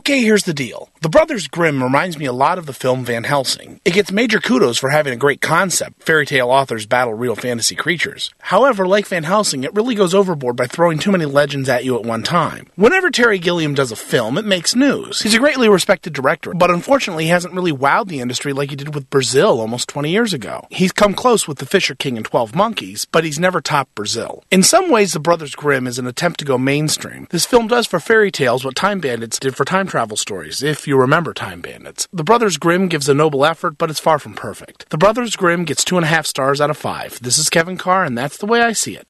Okay, here's the deal. The Brothers Grimm reminds me a lot of the film Van Helsing. It gets major kudos for having a great concept. Fairy tale authors battle real fantasy creatures. However, like Van Helsing, it really goes overboard by throwing too many legends at you at one time. Whenever Terry Gilliam does a film, it makes news. He's a greatly respected director, but unfortunately he hasn't really wowed the industry like he did with Brazil almost 20 years ago. He's come close with The Fisher King and 12 Monkeys, but he's never topped Brazil. In some ways, The Brothers Grimm is an attempt to go mainstream. This film does for fairy tales what Time Bandits did for time travel stories, if you remember Time Bandits. The Brothers Grimm gives a noble effort, but it's far from perfect. The Brothers Grimm gets 2.5 stars out of 5. This is Kevin Carr, and that's the way I see it.